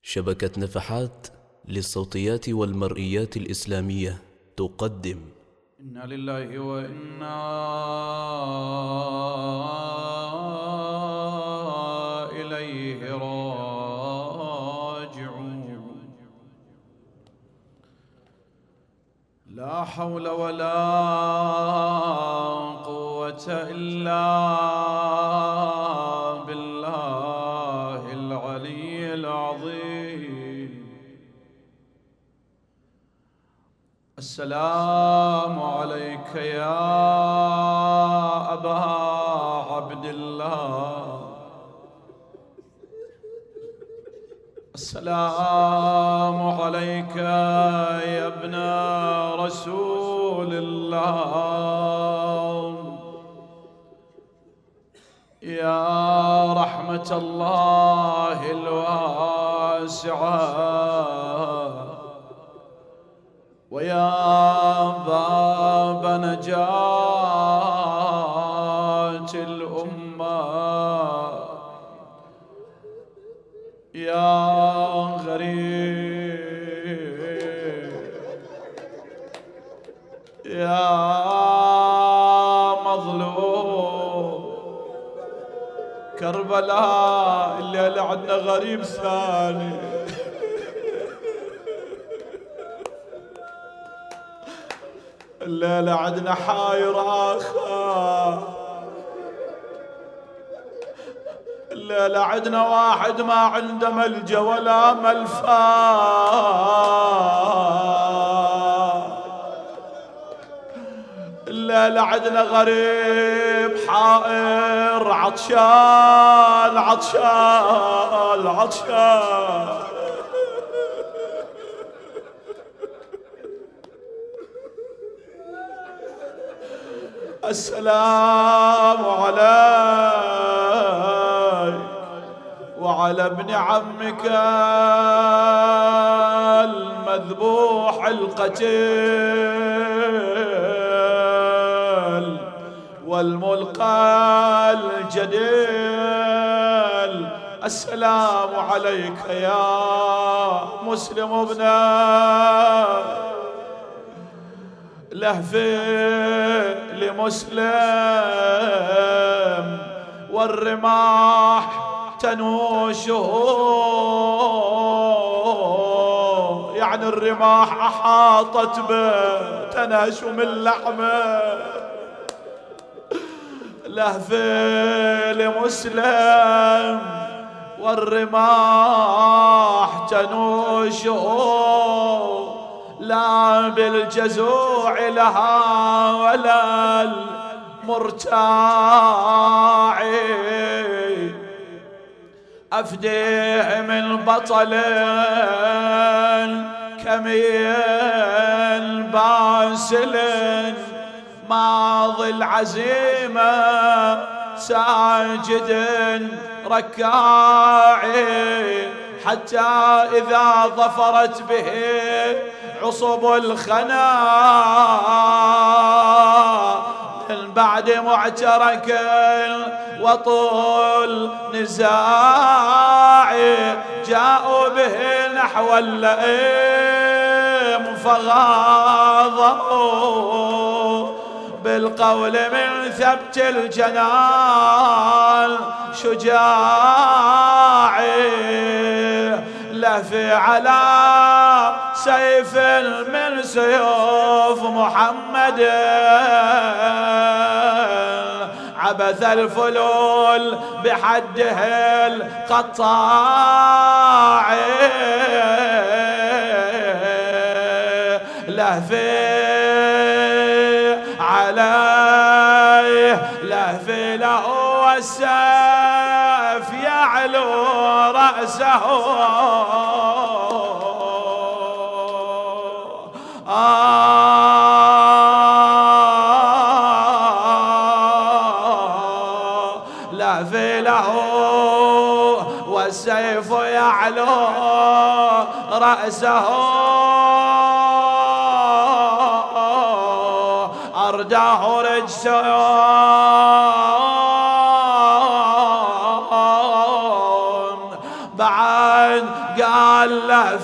شبكة نفحات للصوتيات والمرئيات الإسلامية تقدم إنا لله وإنا إليه راجعون. لا حول ولا قوة إلا بالله العلي العظيم. السلام عليك يا أبا عبد الله، السلام عليك يا ابن رسول الله، يا رحمة الله الواسعة، ويا باب نجاة الأمة، يا غريب، يا مظلوم. كربلاء الليلة عندنا غريب ثاني، الليلة عندنا حاير آخر، الليلة عندنا واحد ما عنده ملجأ ولا ملفا، الليلة عندنا غريب حائر عطشان عطشان عطشان. السلام عليك وعلى ابن عمك المذبوح القتيل والملقى الجديل. السلام عليك يا مسلم ابن لهفي لمسلم، والرماح تنوشه، يعني الرماح أحاطت به تنهش من لحمه. لهفي لمسلم والرماح تنوشه، لا بالجزوع لها ولا المرتاع. أفديه من بطل كمين باسل، ماضي العزيمة ساجد ركاعي، حتى إذا ظفرت به عصب الخنا من بعد معترك وطول نزاع، جاءوا به نحو اللئيم فغاضوا بالقول من ثبت الجنان شجاعي. لهفي على سيف من سيوف محمد، عبث الفلول بحده القطاع. لهفي عليه لهفي له والسيف يعلو رأسه، لهفي له والسيف يعلو رأسه، أرداه رجسه بعد قال له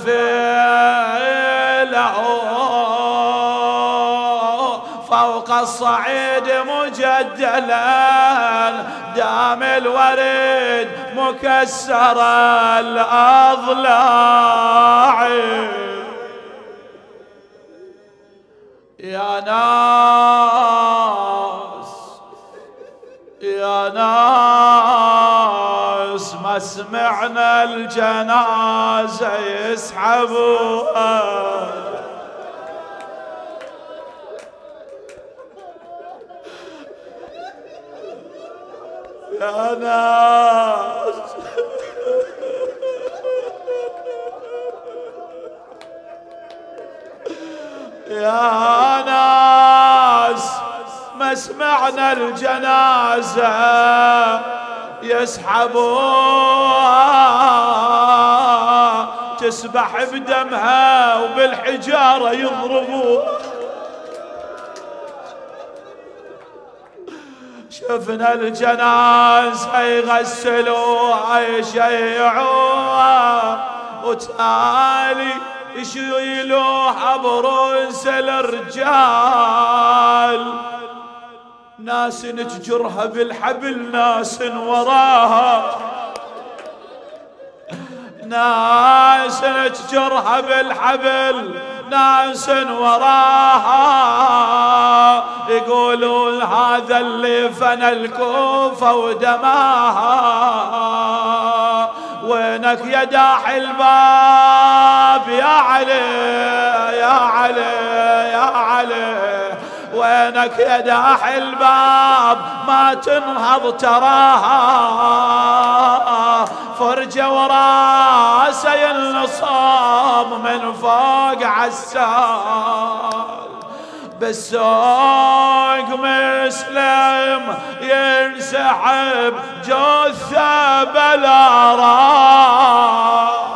له فوق الصعيد مجدلا دام الورد مكسر الأضلاع. يا ناس يا ناس ما سمعنا الجنازة يسحبوها. يا ناس يا ناس ما سمعنا الجنازة يسحبوها تسبح بدمها وبالحجارة يضربوها. شفنا الجنازة يغسلوها يشيعوها وتالي يشيلوها برؤوس الرجال. ناس نتجرها بالحبل ناس وراها ناس نتجرها بالحبل ناس وراها. يقولون هذا اللي فنى الكوفة ودماها. وينك يا داح الباب يا علي يا علي يا علي وينك يا داح الباب ما تنهض تراها. فرجة وراسي النصاب من فوق عسال بالسوق مسلم ينسحب جثة بلا راح.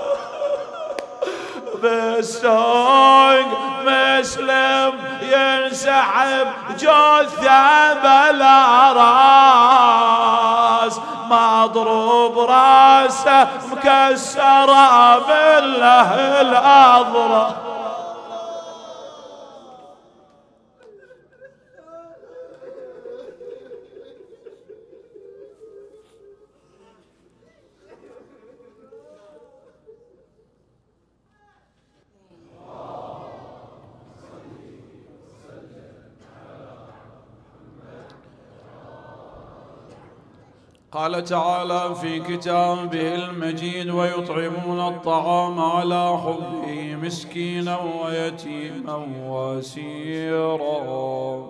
بالسوق مسلم ينسحب جثة بلا راس مضروب راسه مكسرة بالله الأضرع. قال تعالى في كتابه المجيد ويطعمون الطعام على حبه مسكينا ويتيما واسيرا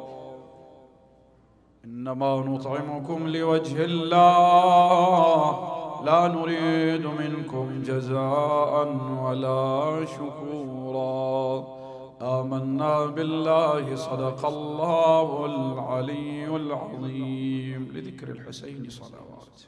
إنما نطعمكم لوجه الله لا نريد منكم جزاء ولا شكورا آمنا بالله صدق الله العلي العظيم. لذكر الحسين صلوات.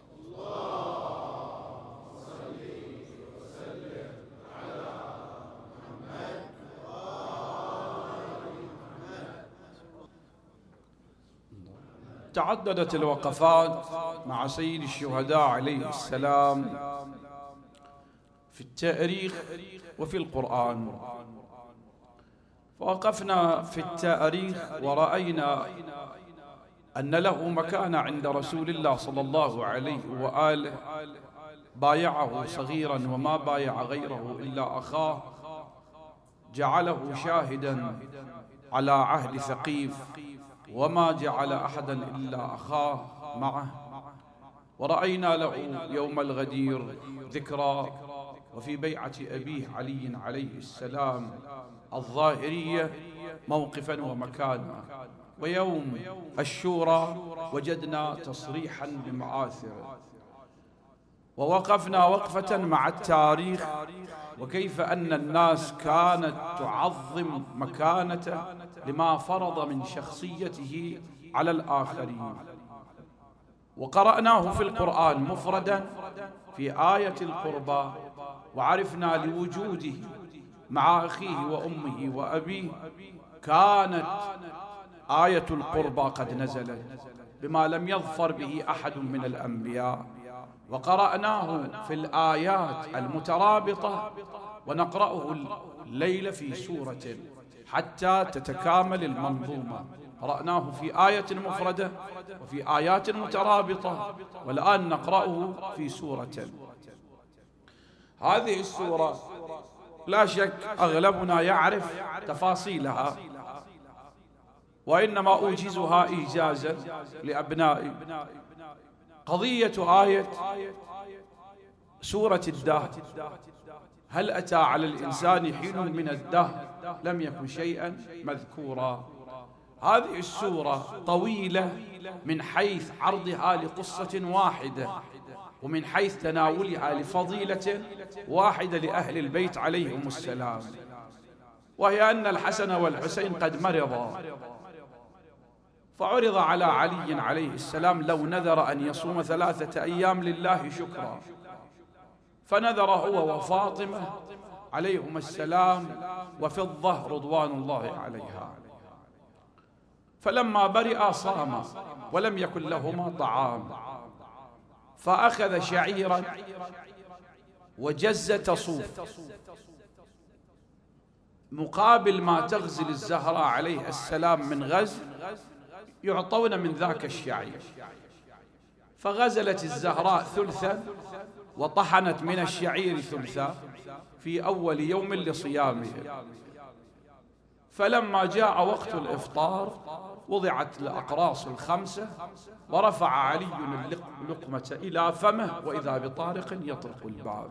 تعددت الوقفات مع سيد الشهداء عليه السلام في التاريخ وفي القرآن. ووقفنا في التاريخ ورأينا أن له مكانة عند رسول الله صلى الله عليه وآله. بايعه صغيرا وما بايع غيره إلا أخاه، جعله شاهدا على عهد ثقيف وما جعل أحدا إلا أخاه معه. ورأينا له يوم الغدير ذكرى، وفي بيعة أبيه علي عليه السلام الظاهرية موقفا ومكانا. ويوم الشورى وجدنا تصريحا بمآثره. ووقفنا وقفة مع التاريخ وكيف أن الناس كانت تعظم مكانته لما فرض من شخصيته على الآخرين. وقرأناه في القرآن مفردا في آية القربى، وعرفنا لوجوده مع أخيه وأمه وأبيه كانت آية القربى قد نزلت بما لم يظفر به أحد من الأنبياء. وقرأناه في الآيات المترابطة، ونقرأه الليلة في سورة حتى تتكامل المنظومة. قرأناه في آية مفردة وفي آيات مترابطة، والآن نقرأه في سورة. هذه السورة لا شك أغلبنا يعرف تفاصيلها، وإنما أوجزها إيجازا لأبنائي. قضية آية سورة الدهر: هل أتى على الإنسان حين من الدهر لم يكن شيئا مذكورا. هذه السورة طويلة من حيث عرضها لقصة واحدة، ومن حيث تناولها لفضيلة واحدة لأهل البيت عليهم السلام، وهي أن الحسن والحسين قد مرضا، فعرض على علي عليه السلام لو نذر أن يصوم 3 أيام لله شكرا، فنذر هو وفاطمة عليهم السلام وفضة رضوان الله عليها. فلما برئ صام ولم يكن لهما طعام، فأخذ شعيرا وجزة صوف مقابل ما تغزل الزهراء عليه السلام من غزل، يعطون من ذاك الشعير. فغزلت الزهراء ثلثا وطحنت من الشعير ثلثا في أول يوم لصيامه. فلما جاء وقت الإفطار وضعت الأقراص الخمسة، ورفع علي اللقمة إلى فمه، وإذا بطارق يطرق الباب.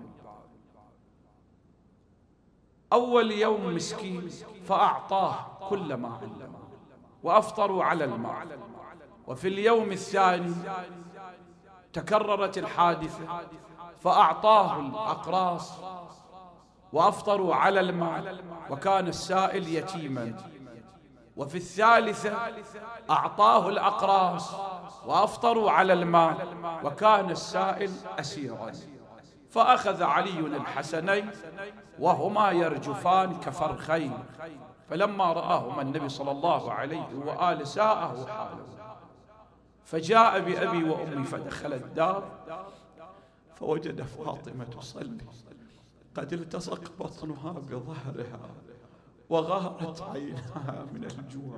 أول يوم مسكين فأعطاه كل ما عنده وأفطروا على الماء. وفي اليوم الثاني تكررت الحادثة فأعطاه الأقراص وأفطروا على الماء، وكان السائل يتيما. وفي الثالثة أعطاه الأقراص وأفطروا على الماء، وكان السائل أسيرا. فأخذ علي الحسنين وهما يرجفان كفرخين، فلما رآهما النبي صلى الله عليه وآله ساءه حاله، فجاء بأبي وأمي فدخل الدار فوجد فاطمة تصلي قد التصق بطنها بظهرها وغارت عينها من الجوع،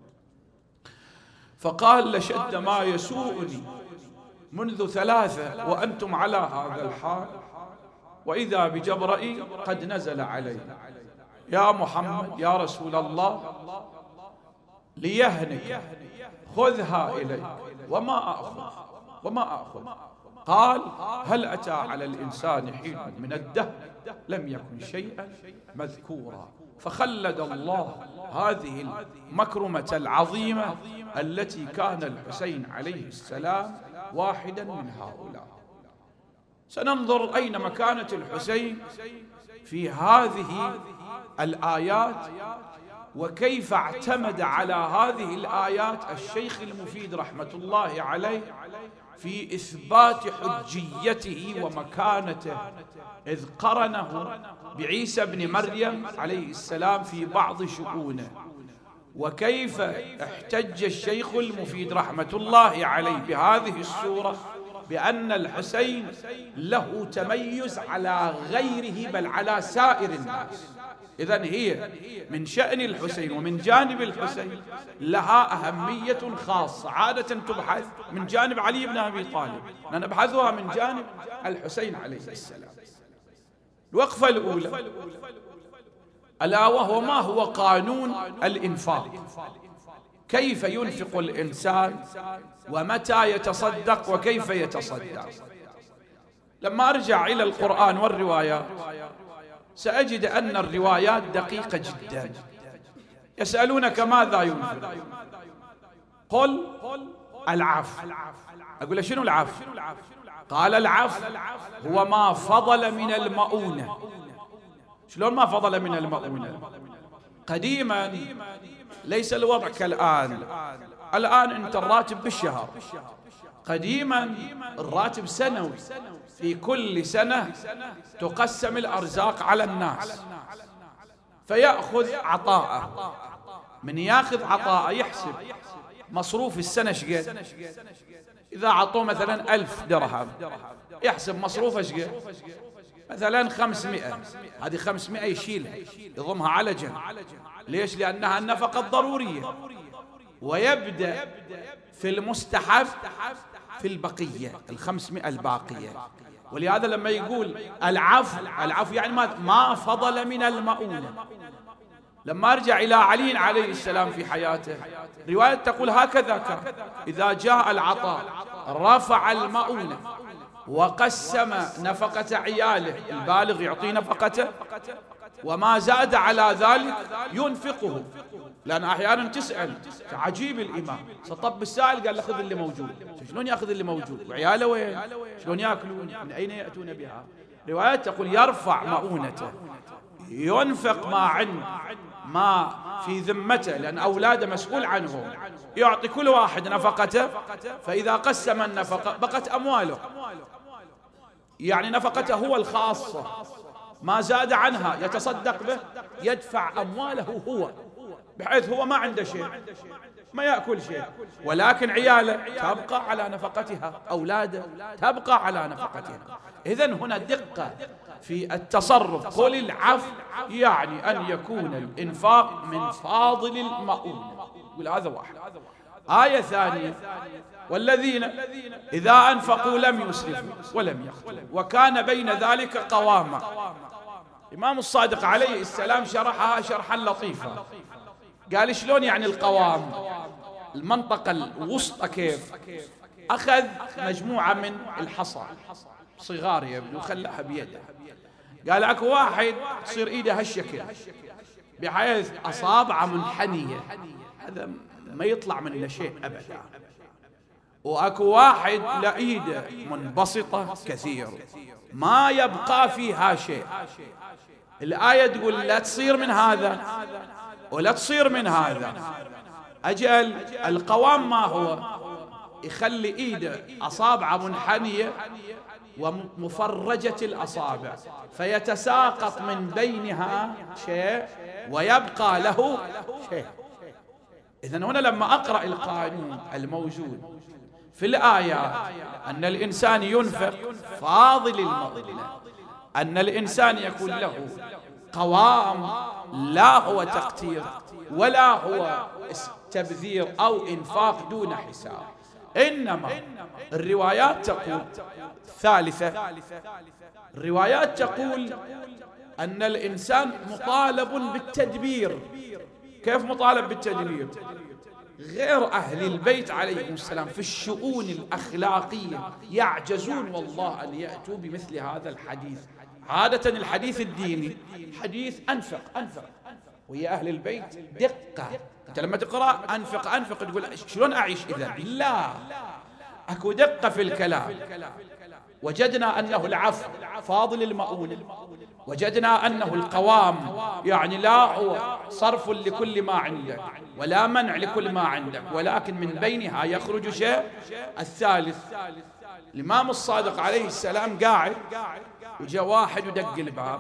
فقال: لشد ما يسوءني منذ 3 وأنتم على هذا الحال، وإذا بجبرائيل قد نزل علي. يا محمد يا رسول الله، ليهنك خذها إليك وما أخذ. قال: هل أتى على الإنسان حين من الدهر لم يكن شيئا مذكورا. فخلد الله هذه المكرمة العظيمة التي كان الحسين عليه السلام واحدا من هؤلاء. سننظر أين مكانة الحسين في هذه الآيات، وكيف اعتمد على هذه الآيات الشيخ المفيد رحمة الله عليه في إثبات حجيته ومكانته، إذ قرنه بعيسى بن مريم عليه السلام في بعض شؤونه. وكيف احتج الشيخ المفيد رحمة الله عليه بهذه السورة بأن الحسين له تميز على غيره بل على سائر الناس. إذن هي من شأن الحسين ومن جانب الحسين لها أهمية خاصة، عادة تبحث من جانب علي بن أبي طالب، نبحثها من جانب الحسين عليه السلام. الوقفة الأولى ألا وهو ما هو قانون الإنفاق، كيف ينفق الإنسان ومتى يتصدق وكيف يتصدق. لما أرجع إلى القرآن والروايات سأجد أن الروايات دقيقة جدا. يسألونك ماذا ينفق، قل العفو. أقول له شنو العفو؟ قال العفو هو ما فضل من المؤونة. شلون ما فضل من المؤونة؟ قديما ليس الوضع كالآن. الآن أنت الراتب بالشهر، قديما الراتب سنوي، في كل سنة تقسم الأرزاق على الناس، فيأخذ عطاءه. من يأخذ عطاءه يحسب مصروف السنة شقد، إذا عطوه مثلا 1000 درهم يحسب مصروفه ايش قد؟ مثلا 500. هذه 500 يشيلها يضمها على جنب. ليش؟ لأنها النفقة الضرورية. ويبدأ في المستحب في البقية 500 الباقية. ولهذا لما يقول العفو يعني ما فضل من المؤونة. لما أرجع إلى علي عليه السلام في حياته، رواية تقول هكذا كان إذا جاء العطاء رفع المؤونة وقسم نفقة عياله، البالغ يعطي نفقته وما زاد على ذلك ينفقه. لأن أحيانا تسأل عجيب الإمام سطب السائل قال له خذ اللي موجود. شلون يأخذ اللي موجود؟ وعياله وين؟ شلون يأكلون؟ من أين يأتون بها؟ روايات تقول يرفع مؤونته، ينفق ما في ذمته، لأن أولاده مسؤول عنهم، يعطي كل واحد نفقته. فإذا قسم النفقة بقت أمواله، يعني نفقته هو الخاصة، ما زاد عنها يتصدق به، يدفع أمواله هو، بحيث هو ما عنده شيء، ما يأكل شيء، ولكن عياله تبقى على نفقتها، أولاده تبقى على نفقتها. إذن هنا دقة في التصرف. قل العفو يعني أن يكون الإنفاق من فاضل المؤونة. يقول هذا واحد. آية ثانية والذين إذا أنفقوا لم يسرفوا ولم يقتروا وكان بين ذلك قواما. الإمام الصادق عليه السلام شرحها شرحا لطيفا، قال شلون يعني القوام؟ المنطقة الوسطى كيف؟ أخذ مجموعة من الحصى صغار يبدو خلعها بيده، قال اكو واحد تصير ايده هالشكل بحيث اصابعه منحنيه، هذا ما يطلع منه شيء ابدا. واكو واحد لا ايده منبسطه كثير ما يبقى فيها شيء. الآية تقول لا تصير من هذا ولا تصير من هذا. أجل القوام ما هو؟ يخلي ايده اصابعه منحنيه ومفرجة الأصابع فيتساقط من بينها شيء ويبقى له شيء. إذن هنا لما أقرأ القانون الموجود في الآيات أن الإنسان ينفق فاضل المؤونة، أن الإنسان يكون له قوام، لا هو تقتير ولا هو تبذير أو إنفاق دون حساب، إنما الروايات تقول ثالثة، الروايات تقول أن الإنسان مطالب بالتدبير. كيف مطالب بالتدبير؟ غير أهل البيت عليهم السلام في الشؤون الأخلاقية يعجزون والله أن يأتوا بمثل هذا الحديث. عادة الحديث الديني حديث أنفق أنفق، ويا أهل البيت دقة. أنت لما تقرأ أنفق تقول شلون أعيش إذا؟ لا، أكو دقة في الكلام. وجدنا أنه العفو فاضل المؤونة، وجدنا أنه القوام يعني لا هو صرف لكل ما عندك ولا منع لكل ما عندك، ولكن من بينها يخرج شيء. الثالث الإمام الصادق عليه السلام قاعد وجاء واحد ودق الباب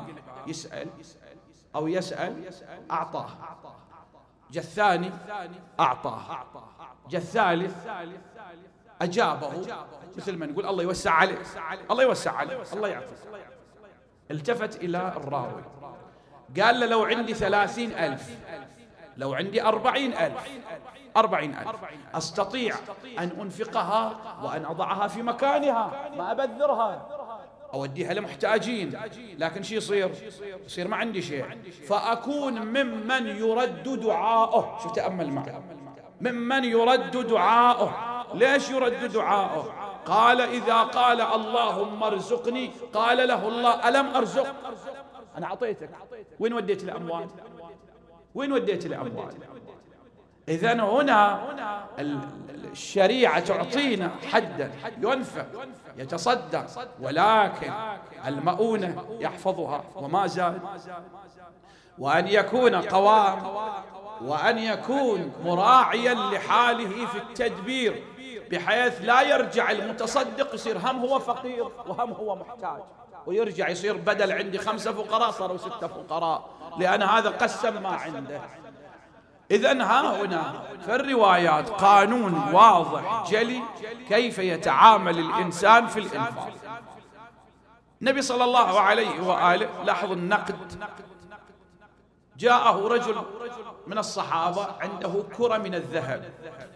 يسأل أعطاه، جاء الثاني أعطاه، جاء الثالث أجابه، مثل ما نقول الله يوسع عليك الله يوسع عليك الله يعطيك. التفت إلى الراوي قال له لو عندي 30,000 لو عندي 40,000 أستطيع أن أنفقها وأن أضعها في مكانها، ما أبذرها، أوديها لمحتاجين، لكن شو يصير ما عندي شيء، فأكون ممن يرد دعاؤه. شوف تأمل معي، ممن يرد دعاؤه. ليش يرد دعاؤه؟ قال إذا قال اللهم ارزقني قال له الله ألم أرزق؟ أنا أعطيتك، وين وديت الأموال؟ وين وديت الأموال؟ إذن هنا الشريعة تعطينا حدا ينفق يتصدق، ولكن المؤونة يحفظها وما زال، وأن يكون قوام، وأن يكون مراعيا لحاله في التدبير، بحيث لا يرجع المتصدق يصير هم هو فقير وهم هو محتاج، ويرجع يصير بدل عندي 5 فقراء صاروا 6 فقراء، لأن هذا قسم ما عنده. إذن ها هنا في الروايات قانون واضح جلي كيف يتعامل الإنسان في الإنفاق. النبي صلى الله عليه وآله، لاحظ النقد، جاءه رجل من الصحابة عنده كرة من الذهب،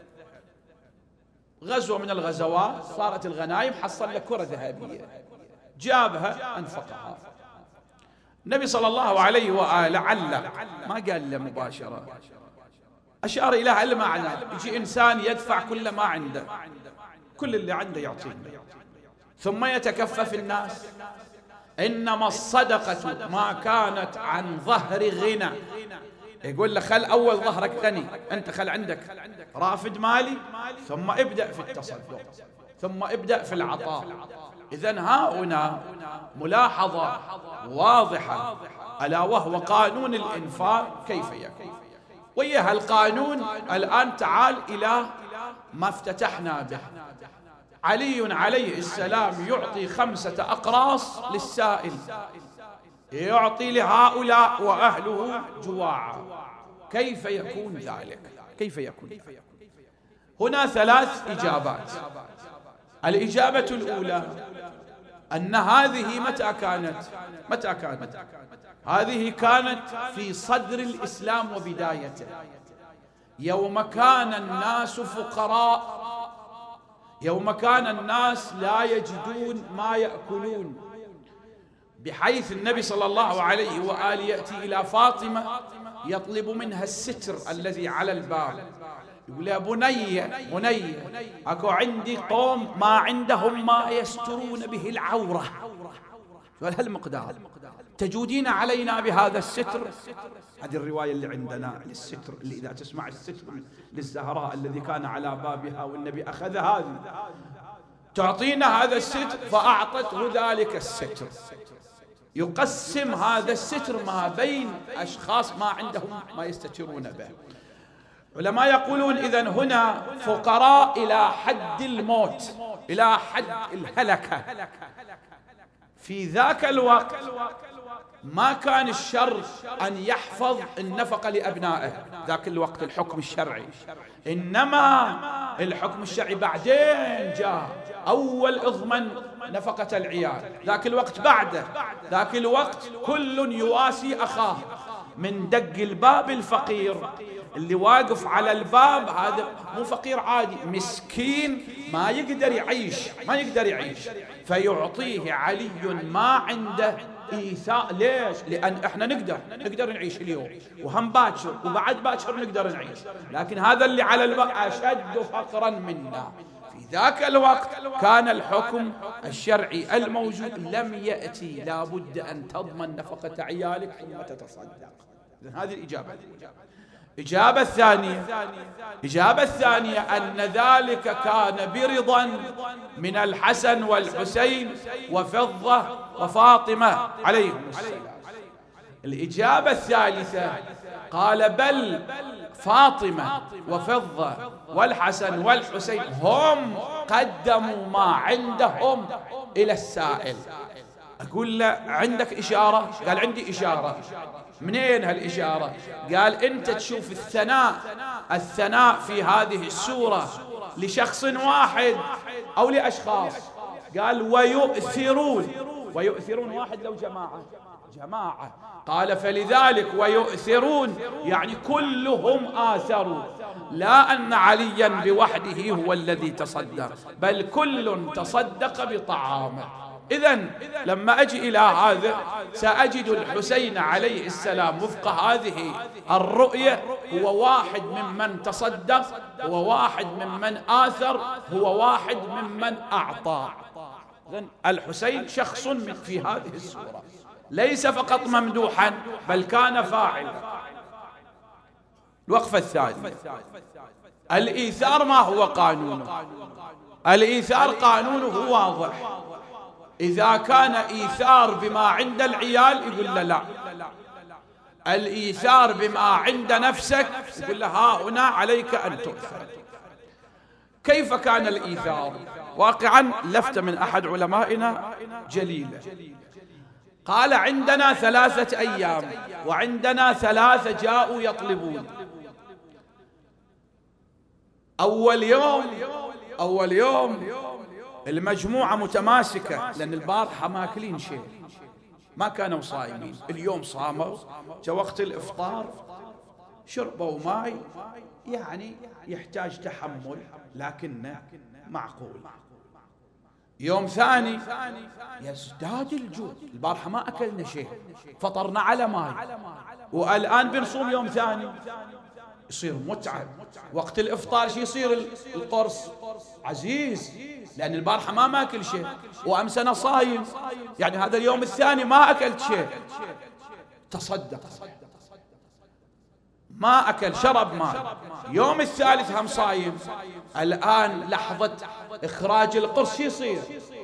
غزوة من الغزوات صارت الغنائم، حصل له كرة ذهبية، جابها أنفقها. النبي صلى الله عليه وآله علق، ما قال له مباشرة، أشار إلى المعنى. يجي إنسان يدفع كل ما عنده، كل اللي عنده يعطيه، ثم يتكفف الناس. إنما الصدقة ما كانت عن ظهر غنى. يقول له خل أول ظهرك غني، أنت خل عندك رافد مالي، ثم ابدأ في التصدق، ثم ابدأ في العطاء. إذن ها هنا ملاحظة واضحة، ألا وهو قانون الإنفاق كيف يكون. ويا القانون الآن تعال إلى ما افتتحنا به. علي عليه السلام يعطي 5 أقراص للسائل، يعطي لهؤلاء وأهله جواعا. كيف يكون ذلك؟ كيف يكون؟ هنا 3 إجابات. الإجابة الأولى أن هذه متى كانت؟ هذه كانت في صدر الإسلام وبدايته، يوم كان الناس فقراء، يوم كان الناس لا يجدون ما يأكلون، بحيث النبي صلى الله عليه وآله يأتي إلى فاطمة يطلب منها الستر الذي على الباب، يقول يا بني أكو عندي قوم ما عندهم ما يسترون به العورة، هالمقدار تجودين علينا بهذا الستر. هذه الرواية اللي عندنا للستر، اللي إذا تسمع الستر للزهراء الذي كان على بابها والنبي أخذ هذه، تعطينا هذا الستر، فأعطته ذلك الستر. يقسم هذا الستر ما بين أشخاص ما عندهم ما يستترون به. علماء يقولون إذن هنا فقراء إلى حد الموت، إلى حد الهلكة. في ذاك الوقت ما كان الشرط أن يحفظ النفقة لأبنائه، ذاك الوقت الحكم الشرعي، إنما الحكم الشرعي بعدين جاء. أول اضمن نفقة العيال، ذاك الوقت بعده، ذاك الوقت كل يواسي أخاه، من دق الباب الفقير اللي واقف على الباب، هذا مو فقير عادي، مسكين ما يقدر يعيش، فيعطيه علي ما عنده إيثاء. ليش؟ لأن احنا نقدر نعيش اليوم، وهم باكر وبعد باكر نقدر نعيش، لكن هذا اللي على الباب أشد فقرا منا. في ذاك الوقت كان الحكم الشرعي الموجود لم يأتي، لا بد أن تضمن نفقة عيالك ثم تتصدق. هذه الإجابة. إجابة الثانية أن ذلك كان برضا من الحسن والحسين وفضة وفاطمة عليهم السلام. الإجابة الثالثة قال بل فاطمة وفضة والحسن والحسين هم قدموا ما عندهم إلى السائل. أقول له عندك إشارة؟ قال عندي إشارة. منين هالإشارة؟ قال أنت تشوف الثناء في هذه السورة لشخص واحد أو لأشخاص؟ قال ويؤثرون واحد لو جماعة. قال فلذلك ويؤثرون يعني كلهم آثروا، لا أن عليا بوحده هو الذي تصدق، بل كل تصدق بطعامه. إذن لما أجي إلى هذا سأجد الحسين عليه السلام وفق هذه الرؤية هو واحد ممن تصدق، هو واحد ممن آثر، هو واحد ممن أعطى. إذن الحسين شخص في هذه السورة ليس فقط ممدوحا بل كان فاعلا. الوقفة الثانية، الإيثار ما هو قانونه؟ الإيثار قانونه واضح. إذا كان إيثار بما عند العيال يقول له لا، الإيثار بما عند نفسك يقول له ها هنا عليك أن تؤثر. كيف كان الإيثار؟ واقعا لفتة من أحد علمائنا جليلة، قال عندنا 3 أيام وعندنا 3 جاءوا يطلبون، أول يوم المجموعة متماسكة، لأن البارحة ماكلين شيء، ما كانوا صايمين، اليوم صاموا، جاء وقت الإفطار شربوا ماء، يعني يحتاج تحمل لكنه معقول. يوم ثاني يزداد الجوع، البارحة ما أكلنا شيء، فطرنا على ماء، والآن بنصوم يوم ثاني، يصير متعب. وقت الإفطار شي يصير القرص عزيز، لأن البارحة ما ماكل شيء، وأمس أنا صايم، يعني هذا اليوم الثاني ما أكلت شيء، تصدق ما أكل، شرب ماء. يوم الثالث هم صايم، الآن لحظة إخراج القرص يصير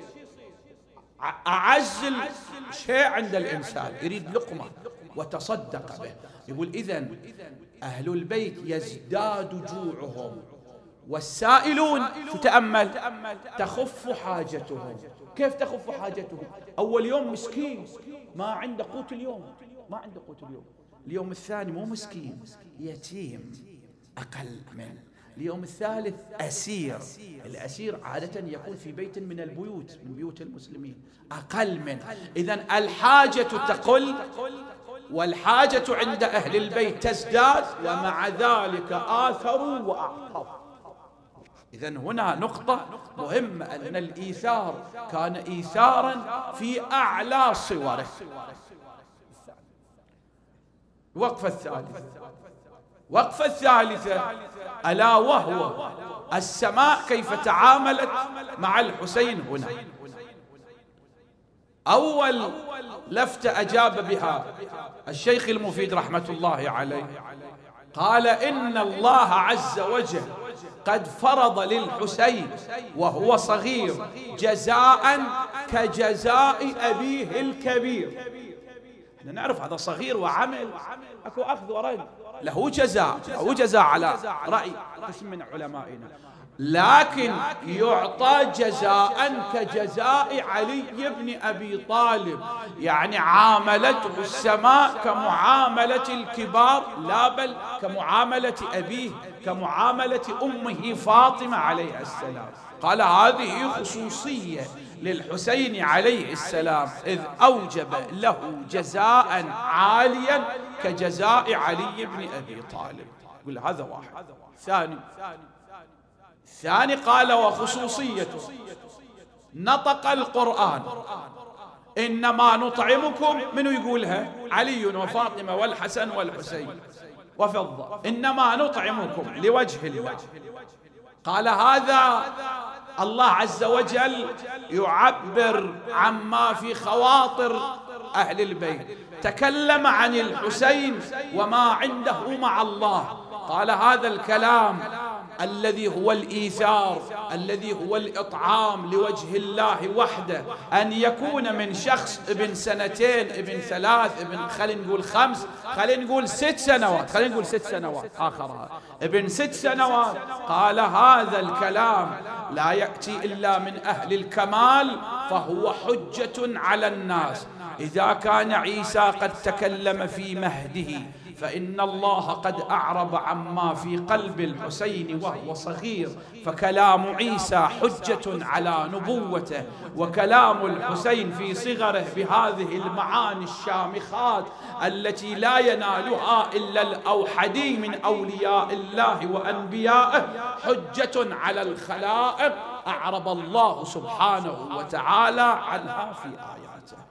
أعز شيء عند الإنسان، يريد لقمة وتصدق به. يقول إذن أهل البيت يزداد جوعهم، والسائلون تتأمل تخف حاجتهم. كيف تخف حاجتهم؟ أول يوم مسكين ما عنده قوت اليوم، ما عنده قوت اليوم. اليوم الثاني مو مسكين، يتيم أقل منه. اليوم الثالث أسير، الأسير عادة يكون في بيت من البيوت، من بيوت المسلمين، أقل منه. إذن الحاجة تقل والحاجة عند أهل البيت تزداد، ومع ذلك آثروا وأعطوا. إذن هنا نقطة مهمة، أن الإيثار كان إيثارا في أعلى صوره. الوقفة الثالثة ألا وهو السماء كيف تعاملت مع الحسين هنا. أول لفتة أجاب بها الشيخ المفيد رحمة الله عليه، قال إن الله عز وجل قد فرض للحسين وهو صغير جزاء كجزاء أبيه الكبير. احنا نعرف هذا صغير وعمل، اكو أخذ ورد، له جزاء على رأي قسم من علمائنا، لكن يعطى جزاء كجزاء علي بن أبي طالب، يعني عاملته السماء كمعاملة الكبار، لا بل كمعاملة أبيه، كمعاملة أمه فاطمة عليه السلام. قال هذه خصوصية للحسين عليه السلام، إذ أوجب له جزاء عاليا كجزاء علي بن أبي طالب. يقول هذا واحد. ثاني قال وخصوصيته نطق القرآن إنما نطعمكم، منو يقولها؟ علي وفاطمة والحسن والحسين وفضة، إنما نطعمكم لوجه الله. قال هذا الله عز وجل يعبر عما في خواطر أهل البيت، تكلم عن الحسين وما عنده مع الله. قال هذا الكلام الذي هو الإيثار، الذي هو الإطعام لوجه الله وحده، أن يكون من شخص ابن سنتين، ابن ثلاث، ابن خلينا نقول 5، خلينا نقول 6 سنوات، خلينا نقول 6 سنوات آخرها، ابن 6 سنوات. قال هذا الكلام لا يأتي إلا من أهل الكمال، فهو حجة على الناس. إذا كان عيسى قد تكلم في مهده، فإن الله قد أعرب عما في قلب الحسين وهو صغير، فكلام عيسى حجة على نبوته، وكلام الحسين في صغره بهذه المعاني الشامخات التي لا ينالها إلا الأوحدي من أولياء الله وأنبيائه حجة على الخلائق، أعرب الله سبحانه وتعالى عنها في آياته.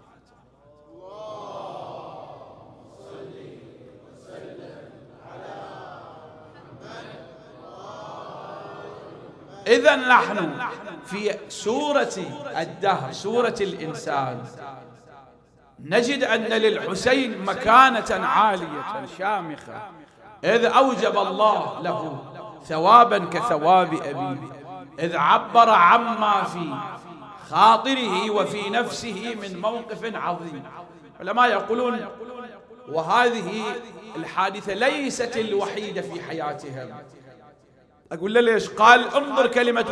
إذن نحن في سورة الدهر، سورة الإنسان، نجد أن للحسين مكانة عالية شامخة، إذ أوجب الله له ثوابا كثواب أبيه، إذ عبر عما في خاطره وفي نفسه من موقف عظيم. علماء يقولون وهذه الحادثة ليست الوحيدة في حياتهم. أقول له ليش؟ قال انظر كلمة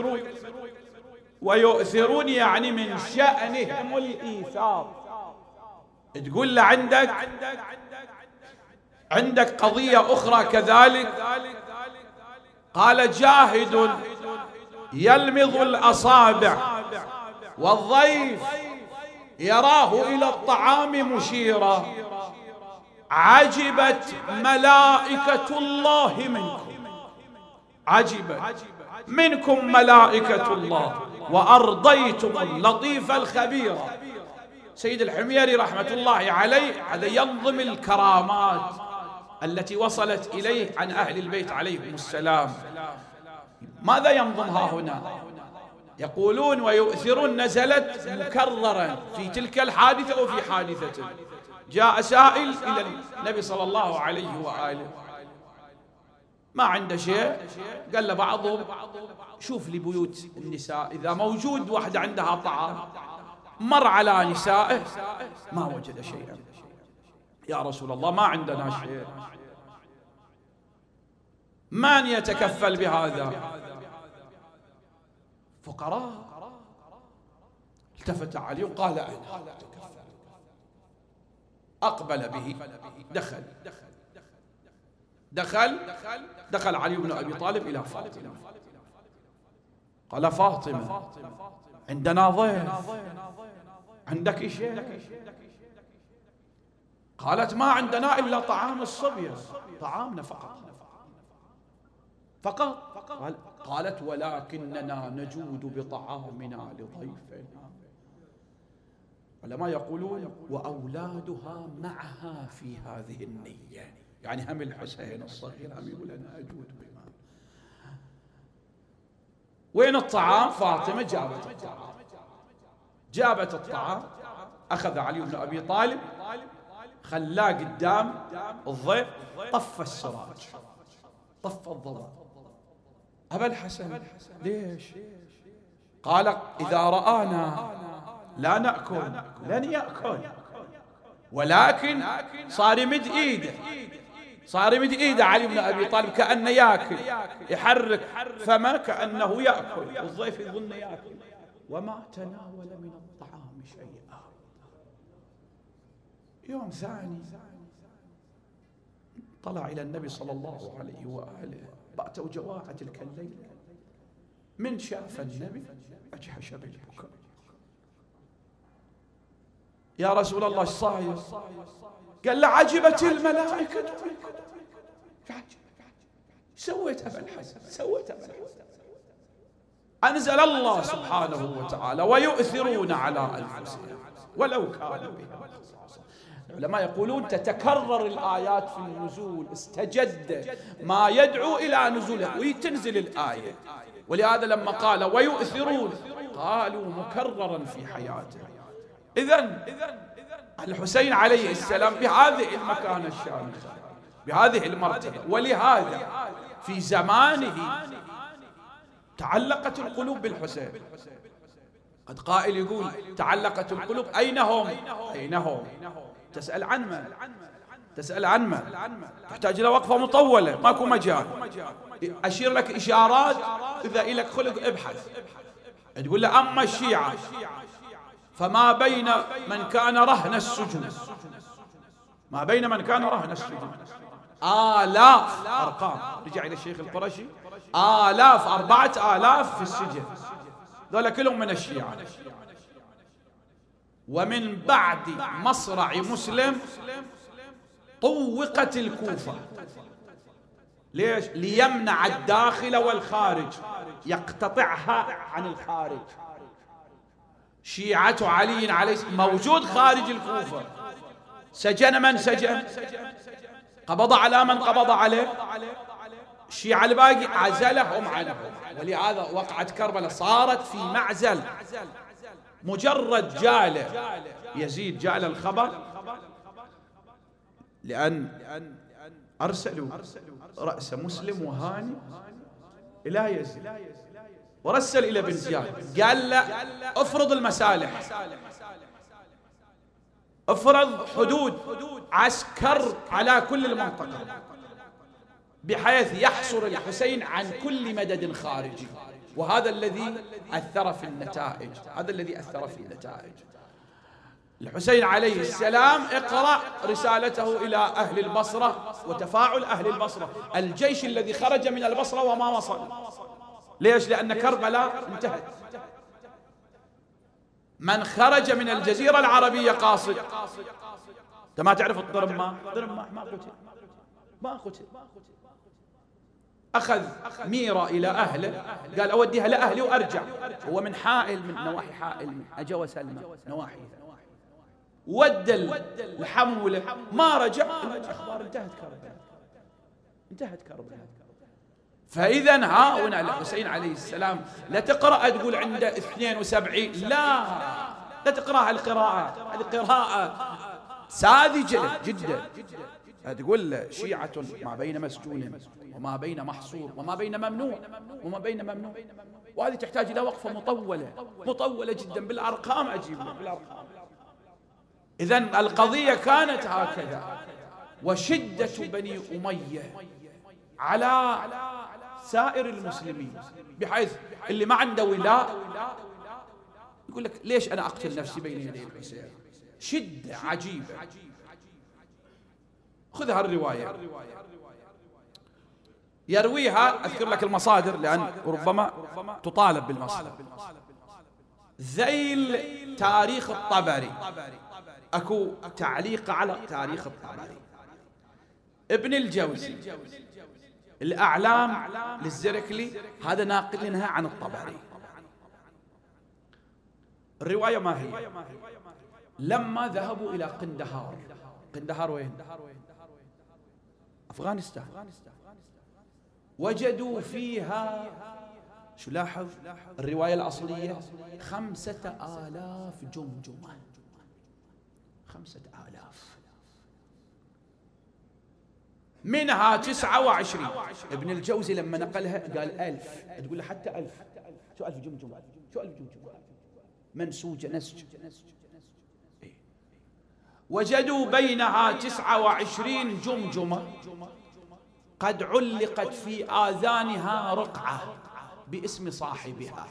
ويؤثرون يعني من شأنهم الإيثار. تقول له عندك قضية أخرى كذلك، قال جاهد يلمظ الأصابع والضيف يراه إلى الطعام مشيرا، عجبت ملائكة الله منكم، عجبت منكم ملائكة الله وأرضيتم اللطيف الخبير. سيد الحميري رحمة الله عليه هذا ينظم الكرامات التي وصلت إليه عن أهل البيت عليهم السلام. ماذا ينظمها هنا؟ يقولون ويؤثرون نزلت مكررا في تلك الحادثة وفي حادثة. جاء سائل إلى النبي صلى الله عليه وآله ما عنده شيء، قال له بعضهم شوف لي بيوت النساء إذا موجود واحدة عندها طعام، مر على نسائه ما وجد شيئا. يا رسول الله ما عندنا شيء، من يتكفل بهذا؟ فقراء. التفت علي وقال أنا أتكفل. أقبل به، دخل علي بن أبي طالب إلى فاطمة، قال فاطمة عندنا ضيف، عندك شيء؟ قالت ما عندنا إلا طعام الصبية، طعامنا فقط. قالت ولكننا نجود بطعامنا لضيفنا. علماء يقولون وأولادها معها في هذه النية، يعني هم الحسين الصغير هم يقول أنا أجود بما. وين الطعام؟ فاطمة جابت الطعام، أخذ علي بن أبي طالب خلاه قدام الضيف، طف السراج، طف الضوء. أبا الحسن ليش؟ قال إذا رآنا لا نأكل، لن يأكل، ولكن صار يمد إيده علي بن أبي طالب كأنه يأكل، يحرك فمه كأنه يأكل، الضيف يظن يأكل، وما تناول من الطعام شيئا. يوم ثاني طلع إلى النبي صلى الله عليه وآله، باتوا جواعة تلك الليلة، من شاف النبي أجحش بالبكاء. يا رسول الله ايش صاير؟ قال له عجبت الملائكة. سويت أبا الحسن، أنزل الله سبحانه وتعالى ويؤثرون على أنفسهم ولو كان بهم خصاصة. العلماء يقولون تتكرر الآيات في النزول، استجد ما يدعو إلى نزوله وتنزل الآية. ولهذا لما قال ويؤثرون قالوا مكررا في حياته. إذن الحسين عليه السلام بهذه المكانة الشامخة، بهذه المرتبة، ولهذا في زمانه تعلقت القلوب بالحسين. قد قائل يقول تعلقت القلوب أين هم؟ تسأل عن من؟ تحتاج إلى وقفة مطولة، ماكو مجال. أشير لك إشارات، إذا إلك خلق ابحث. تقول له أما الشيعة فما بين من كان رهن السجون، ما بين من كان رهن السجون آلاف، أرقام، رجع إلى الشيخ القرشي، آلاف، 4000 في السجن، ذولا كلهم من الشيعة. ومن بعد مصرع مسلم طوقت الكوفة. ليش؟ ليمنع الداخل والخارج، يقتطعها عن الخارج. شيعة علي عليه موجود خارج الكوفة، سجن من سجن، قبض على من قبض عليه، الشيعة الباقي عزلهم عنه. ولهذا وقعت كربلاء صارت في معزل. مجرد جاله يزيد جاله الخبر، لأن أرسلوا رأس مسلم وهاني إلى يزيد، ورسل إلى بن زياد قال له افرض المسالح، افرض حدود عسكر على كل المنطقة بحيث يحصر الحسين عن كل مدد خارجي. وهذا الذي أثر في النتائج، الحسين عليه السلام اقرأ رسالته إلى أهل البصرة وتفاعل أهل البصرة. الجيش الذي خرج من البصرة وما وصل، ليش؟ لأن كربلاء انتهت. من خرج من الجزيرة العربية قاصد، أنت ما تعرف الطرمة، ما قتل، أخذ ميرا إلى أهله، قال أوديها لأهلي وأرجع. هو من حائل، من نواحي حائل، من أجا وسلمى نواحي، ودى الحمولة، ما رجع إلا الأخبار انتهت كربلاء. فإذا هنا الحسين عليه السلام لا تقرأ تقول عنده 72، لا تقرأ القراءة، هذه قراءة ساذجة جدا. تقول شيعة ما بين مسجون وما بين محصور وما بين ممنوع وما بين ممنوع، وهذه تحتاج إلى وقفة مطولة جدا بالأرقام، عجيبة بالأرقام. إذن القضية كانت هكذا. وشدة بني أمية على سائر المسلمين، بحيث اللي ما عنده ولاء يقول لك ليش أنا أقتل نفسي بين يدي الحسين؟ شدة عجيبة. خذها الرواية، يرويها، أذكر لك المصادر لأن ربما تطالب بالمصدر. ذيل تاريخ الطبري، أكو تعليق على تاريخ الطبري. ابن الجوزي الأعلام للزركلي، هذا ناقل لنا عن الطبري. الرواية ما هي؟ لما ذهبوا إلى قندهار. قندهار وين؟ أفغانستان. وجدوا فيها، شو لاحظ الرواية الأصلية؟ 5000 جمجمة. 5000 منها 29. ابن الجوزي لما نقلها قال 1000، تقول له حتى 1000. شو 1000 جمجمة؟ شو 1000 جمجمة؟ منسوجة نسج. وجدوا بينها 29 جمجمة قد علقت في آذانها رقعة باسم صاحبها،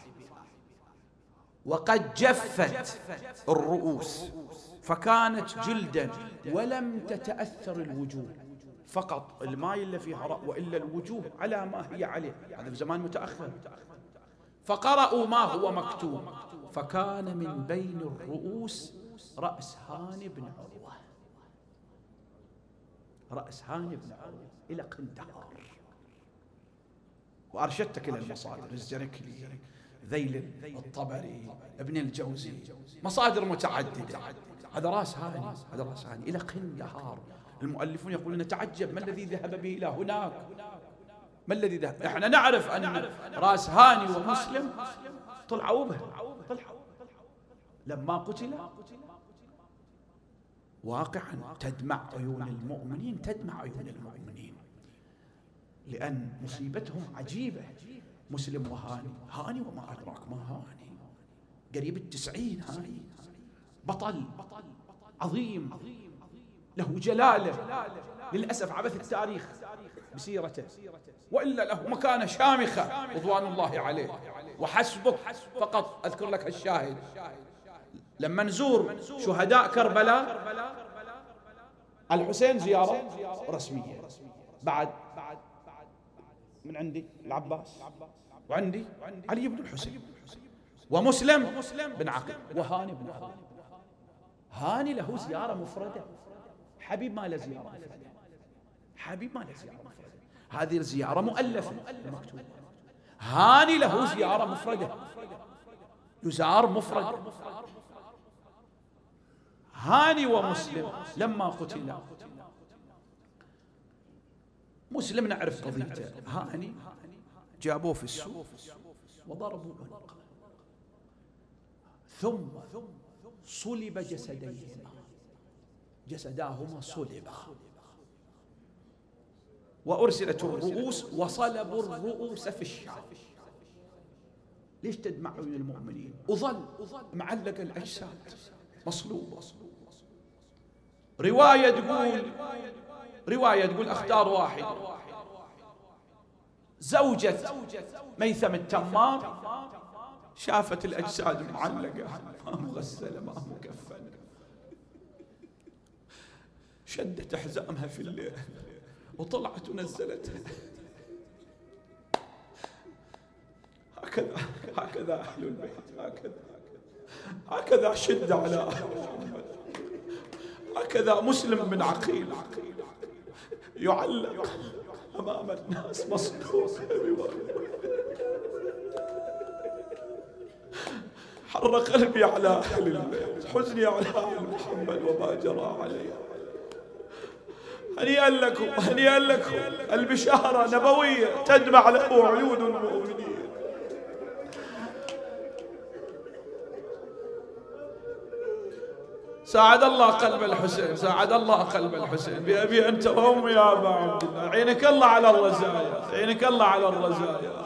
وقد جفت الرؤوس فكانت جلدا ولم تتأثر الوجوه، فقط الماء اللي فيها رأ، وإلا الوجوه على ما هي عليه. هذا في زمان متأخر. فقرأوا ما هو مكتوب، فكان من بين الرؤوس رأس هاني بن عروة. رأس هاني بن عروة إلى قندهار. وأرشدتك إلى المصادر، الزركلي، ذيل الطبري، ابن الجوزي، مصادر متعددة. هذا رأس هاني إلى قندهار. المؤلفون يقولون نتعجب ما الذي ذهب به إلى هناك، ما الذي ذهب. احنا نعرف أن رأس هاني ومسلم طلعوا بها، لما قتل واقعا تدمع عيون المؤمنين، لأن مصيبتهم عجيبة. مسلم هاني وما أدراك ما هاني، قريب 90. هاني بطل عظيم له جلالة، للأسف عبث التاريخ بسيرته، وإلا له مكانة شامخة رضوان الله عليه. وحسبك فقط أذكر لك الشاهد، لما نزور شهداء كربلاء الحسين زيارة رسمية، بعد من عندي العباس، وعندي علي بن الحسين، ومسلم بن عقيل، وهاني بن عقيل. هاني له زيارة مفردة، حبيب ما له زيارة مفردة، هذه الزيارة مؤلفة مكتوبة. هاني له زيارة مفردة، يزار مفرد. هاني ومسلم لما قتل، مسلم نعرف قضيته، هاني جابوه في السوق وضربوا عنقه، ثم صلب جسداهما صلبا، وأرسلت الرؤوس وصلبوا الرؤوس في الشام. ليش تدمع عيون المؤمنين؟ وظل معلق الأجساد مصلوبة. رواية تقول أختار واحد، زوجة ميثم التمار شافت الأجساد معلقة، ما مغسلة ما مكفنة، شدت حزامها في الليل وطلعت ونزلتها. هكذا أهل البيت، هكذا شد على أهل محمد، هكذا مسلم بن عقيل يعلق أمام الناس مصدوق حر قلبي على أهل البيت، حزني على أهل محمد وما جرى عليه. هنيئا لكم، هنيئا لكم، البشارة نبوية تدمع له عيون المؤمنين. ساعد الله قلب الحسين، ساعد الله قلب الحسين. بأبي أنت وأمي يا أبا عبد الله، عينك الله على الرزايا، عينك الله على الرزايا.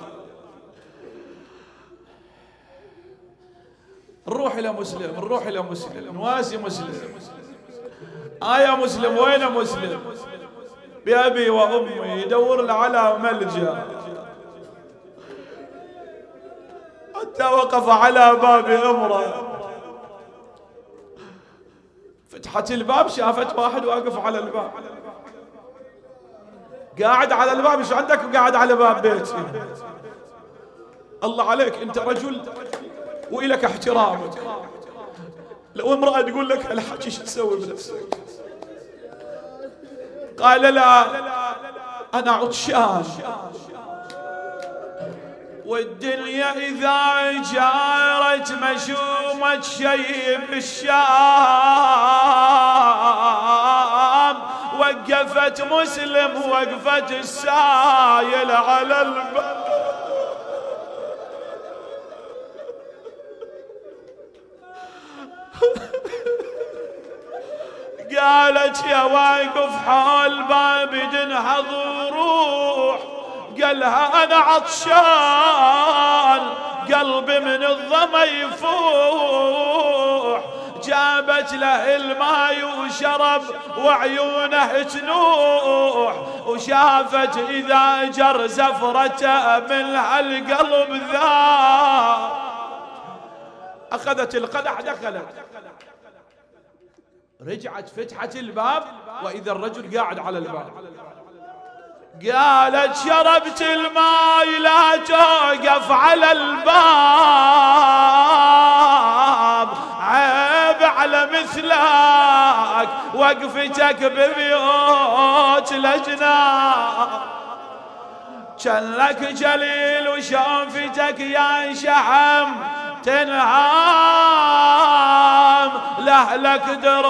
نروح إلى مسلم، نروح إلى مسلم، نواسي مسلم. يا مسلم، وين مسلم؟ بأبي وأمي يدور له على ملجأ حتى وقف على باب امرأة. فتحت الباب شافت واحد واقف على الباب، قاعد على الباب. ايش عندك قاعد على باب بيتي؟ الله عليك انت رجل وإلك احترامك، لو امرأة تقول لك هالحكي شو تسوي بنفسك؟ قال لا أنا عطشان، والدنيا إذا جارت مشومة شيء بالشام، وقفت مسلم وقفت السايل على الباب. قالت يا واقف حول باب تنهض وروح. قالها أنا عطشان قلبي من الظما يفوح. جابت له الماء وشرب وعيونه تنوح، وشافت إذا جر زفرته من هالقلب ذا. أخذت القدح دخلت، رجعت فتحت الباب وإذا الرجل قاعد على الباب. قالت شربت الماء لا توقف على الباب، عيب على مثلك وقفتك ببيوت الأجناب. كان لك جليل وشوفتك يا شحم تنهام، لأهلك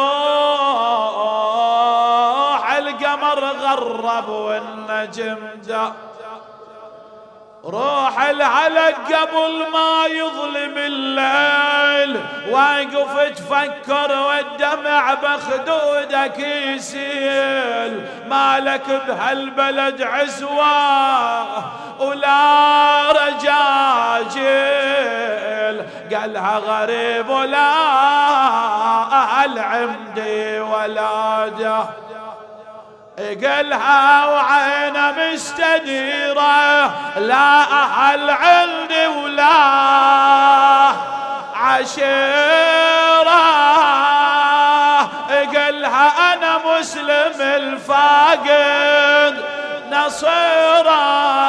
دروح القمر غرب والنجم دا. روح العلق قبل ما يظلم الليل، واقف تفكر والدمع بخدودك يسيل. مالك بهالبلد عزوة ولا رجاجيل، قالها غريب ولا أهل عمدي ولاده. قالها وعينه مستديرة لا أهل عندي ولا عشيرة. قالها أنا مسلم الفاقد نصيرة،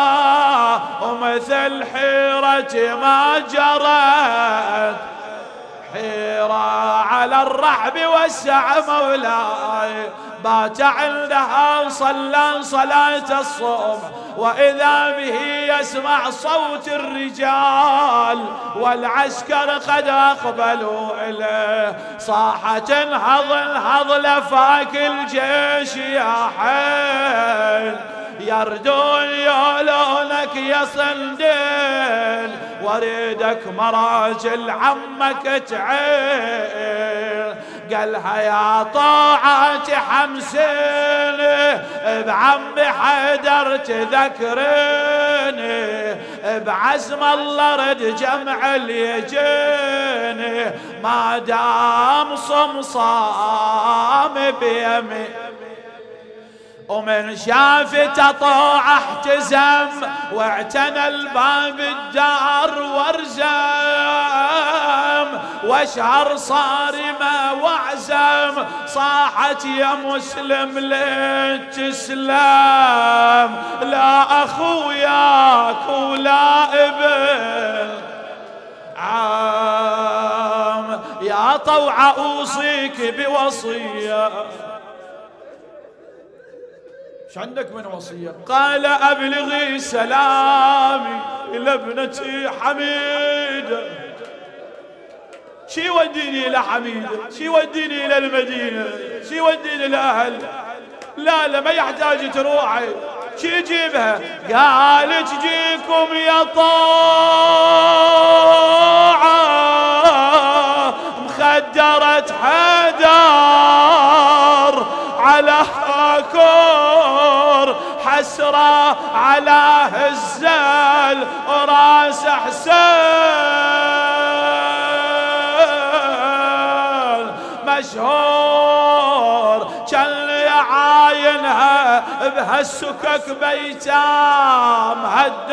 ومثل حيرتي ما جرت حيرة على الرحب وسع مولاي. بات عندها صلى صلاة الصبح، وإذا به يسمع صوت الرجال والعسكر قد أقبلوا إليه. صاحت انهض انهض لفاك الجيش يا حين، يردون يولونك يا صندين، وريدك مراجل عمك تعين. قالها يا طاعة حمسين بعم حيدر تذكريني، بعزم الله رد جمع اليجين، ما دام صمصام بيمين. ومن شافته طوع احتزم واعتنى الباب الدار وارزم واشهر صارمة واعزم صاحت يا مسلم للتسلام لا اخوياك ولا ابن عام يا طوع اوصيك بوصية. ايش عندك من وصية؟ قال ابلغي سلامي الى ابنتي حميدة. شي يوديني الى حميدة؟ شي يوديني الى المدينة؟ شي يوديني الاهل؟ لا ما يحتاج تروحي. شي يجيبها؟ قال تجيكم يا طاعة مخدرة حدار على كور حسرة على هزال وراس حسين مشهور كان عاينها بهالسكك بيتام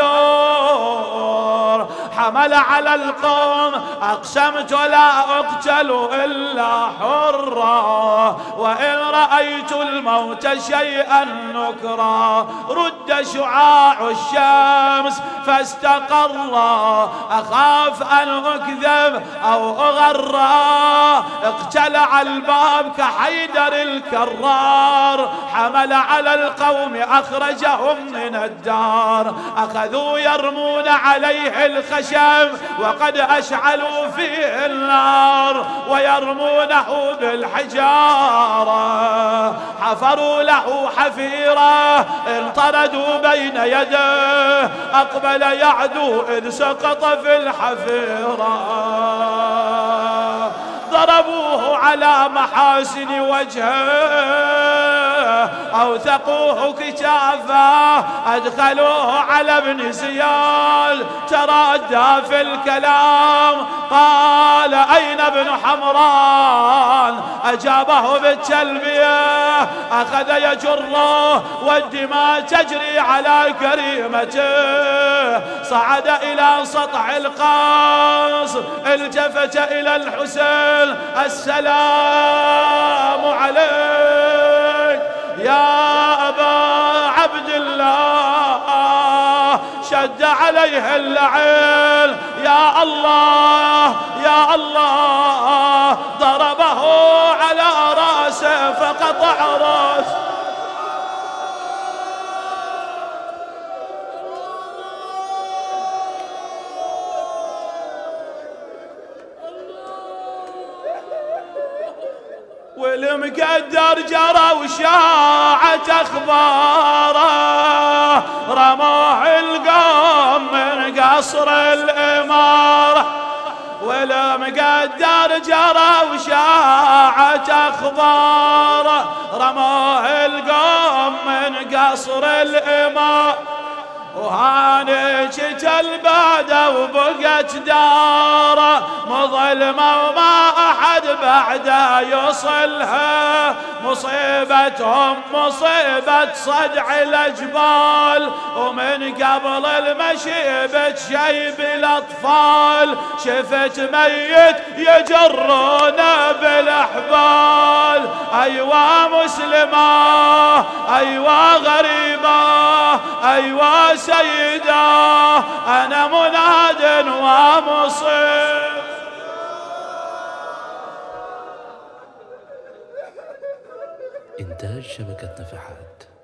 هالدور حمل على القوم أقسمت لا أقتل إلا حرا وإن رأيت الموت شيئا نكرا رد شعاع الشمس فاستقر أخاف أن أكذب أو أغرى اقتلع الباب كحيدر الكرار حمل على القوم أخرجهم من الدار أخذوا يرمون عليه الخشب وقد أشعلوا فيه النار ويرمونه بالحجارة حفروا له حفيرة انطردوا بين يديه أقبل يعدو إذ سقط في الحفيرة ضربوه على محاسن وجهه أوثقوه كتافه أدخلوه على ابن زياد تردى في الكلام قال أين ابن حمران أجابه بالتلبية أخذ يجره والدماء تجري على كريمته صعد إلى سطح القصر التفت إلى الحسين السلام عليك يا أبا عبد الله شد عليه اللعين يا الله يا الله ضربه على رأسه فقطع رأسه والمقدر جرى وشاعت اخباره رموه القوم من قصر الاماره والمقدر جرى وشاعت اخباره رموه القوم من قصر الاماره وهانجت البعده وبقت داره مظلمه وما احد بعده يصلها مصيبتهم مصيبه صدع الاجبال ومن قبل المشي بتشيب الاطفال شفت ميت يجرونه بالاحبال ايوا مسلمه ايوا غريبه ايوا سيدة أنا مناد ومصيب. إنتاج شبكة نفحات.